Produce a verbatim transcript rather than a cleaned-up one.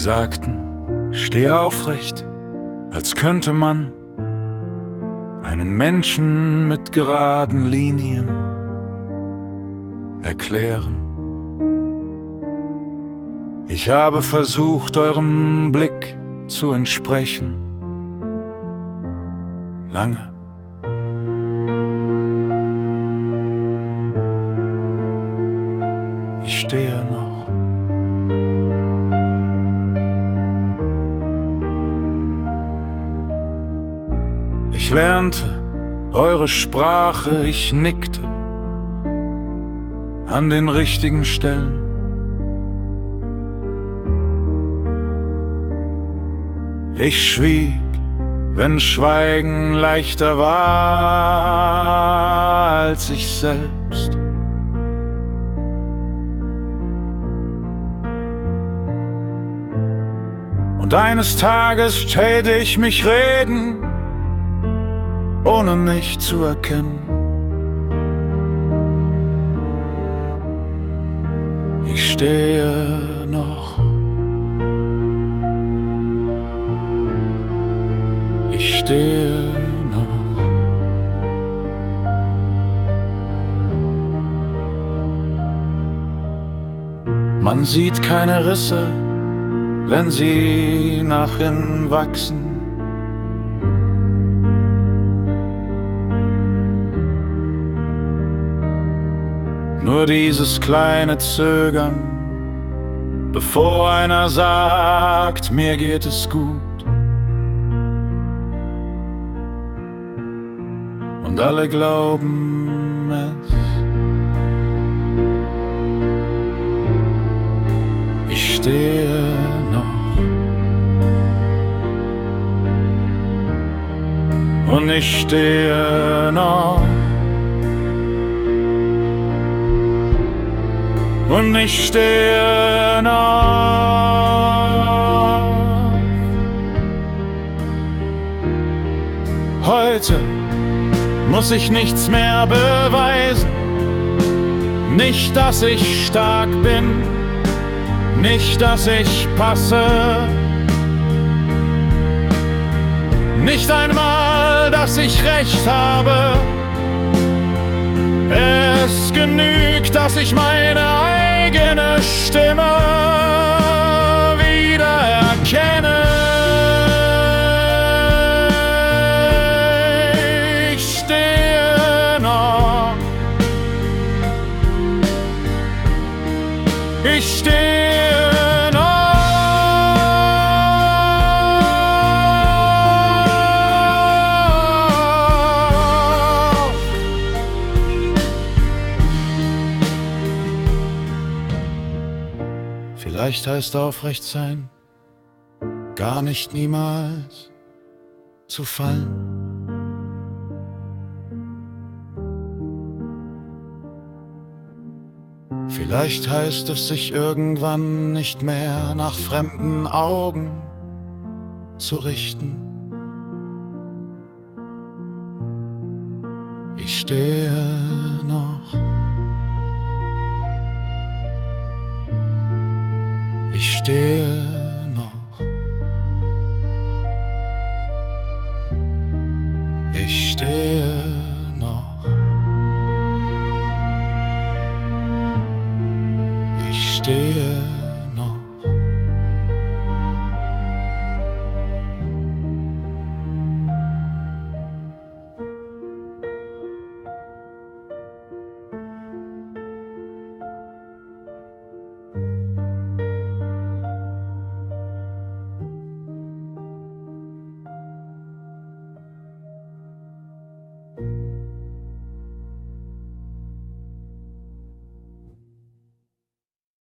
sagten, steh aufrecht, als könnte man einen Menschen mit geraden Linien erklären. Ich habe versucht, eurem Blick zu entsprechen, lange. Ich stehe noch. Ich lernte eure Sprache, ich nickte an den richtigen Stellen. Ich schwieg, wenn Schweigen leichter war als ich selbst. Und eines Tages täte ich mich reden, ohne mich zu erkennen. Ich stehe noch. Ich stehe noch. Man sieht keine Risse, wenn sie nach innen wachsen. Nur dieses kleine Zögern, bevor einer sagt, mir geht es gut. Und alle glauben es. Ich stehe noch. Und ich stehe noch. Und ich stehe noch. Heute muss ich nichts mehr beweisen. Nicht, dass ich stark bin, nicht, dass ich passe, nicht einmal, dass ich recht habe. Es genügt, dass ich meine eigene Stimme wiedererkenne. Ich stehe noch. Ich stehe noch. Vielleicht heißt aufrecht sein, gar nicht niemals zu fallen. Vielleicht heißt es, sich irgendwann nicht mehr nach fremden Augen zu richten. Ich stehe noch. Ich stehe noch. Ich stehe noch. Ich stehe